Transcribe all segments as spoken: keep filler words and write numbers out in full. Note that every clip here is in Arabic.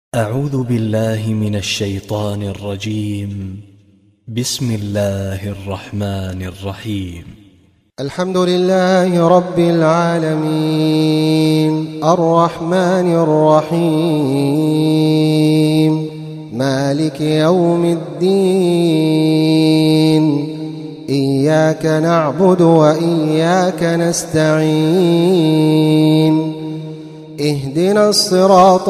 أعوذ بالله من الشيطان الرجيم. بسم الله الرحمن الرحيم. الحمد لله رب العالمين الرحمن الرحيم مالك يوم الدين إياك نعبد وإياك نستعين اهدنا الصراط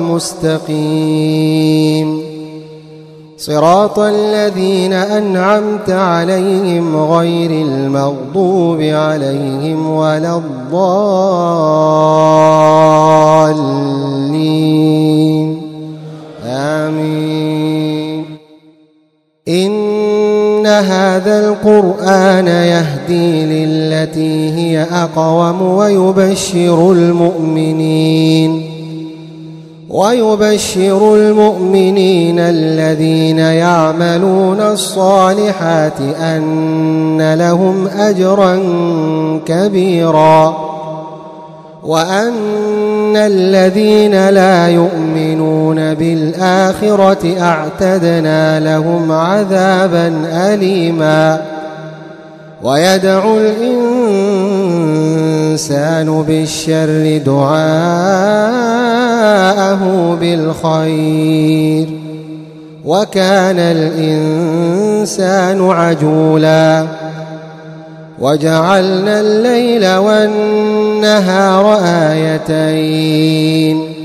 المستقيم صراط الذين أنعمت عليهم غير المغضوب عليهم ولا الضالين آمين. إن هذا القرآن يهدي للتي هي أقوم ويبشر المؤمنين ويبشر المؤمنين الذين يعملون الصالحات أن لهم أجرا كبيرا وأن الذين لا يؤمنون بالآخرة أعتدنا لهم عذابا أليما. ويدعو الإنسان بالشر دعاءه بالخير وكان الإنسان عجولا. وجعلنا الليل والنهار آيتين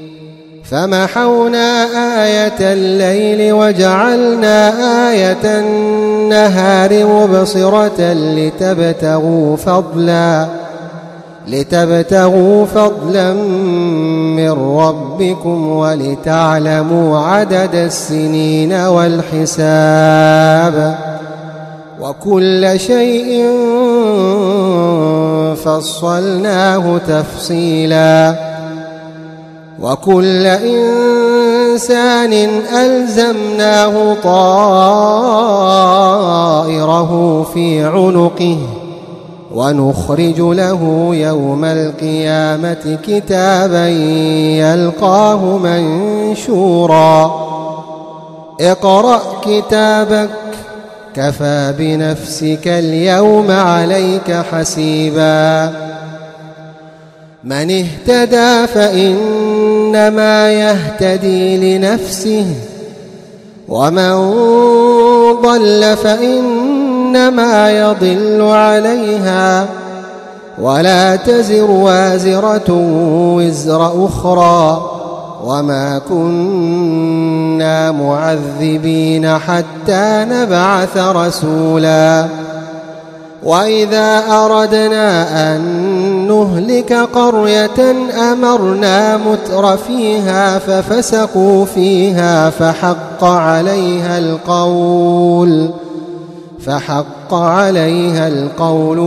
فمحونا آية الليل وجعلنا آية النهار مبصرة لتبتغوا فضلا لتبتغوا فضلا من ربكم ولتعلموا عدد السنين والحساب وكل شيء فصلناه تفصيلا. وكل إنسان ألزمناه طائره في عنقه ونخرج له يوم القيامة كتابا يلقاه منشورا. اقرأ كتابك كفى بنفسك اليوم عليك حسيبا. من اهتدى فإنما يهتدي لنفسه ومن ضل فإنما يضل عليها ولا تزر وازرة وزر أخرى وما كنا معذبين حتى نبعث رسولا. وإذا أردنا أن نهلك قرية أمرنا متر فيها ففسقوا فيها فحق عليها القول فحق عليها القول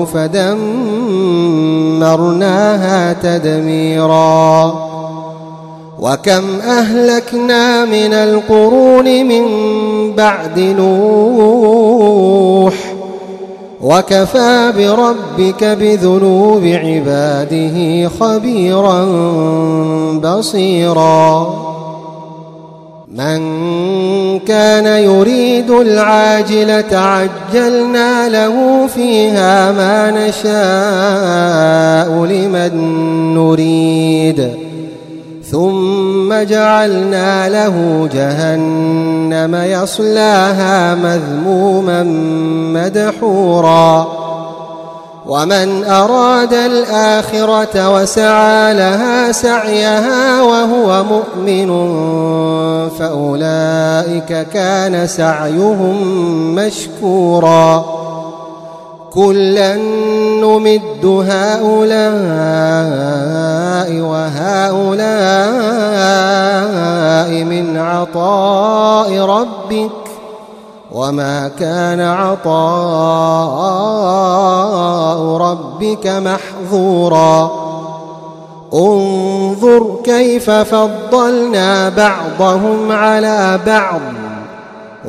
فدمرناها تدميرا. وكم أهلكنا من القرون من بعد نوح وكفى بربك بذنوب عباده خبيرا بصيرا. من كان يريد العاجلة عجلنا له فيها ما نشاء لمن نريد ثم جعلنا له جهنم يصلاها مذموما مدحورا. ومن أراد الآخرة وسعى لها سعيها وهو مؤمن فأولئك كان سعيهم مشكورا. كلا نمد هؤلاء وهؤلاء من عطاء ربك وما كان عطاء ربك محظورا. انظر كيف فضلنا بعضهم على بعض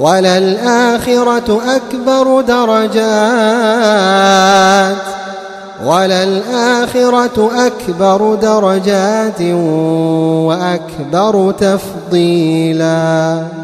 وللآخرة أكبر درجات وللآخرة أكبر درجات وأكبر تفضيلا.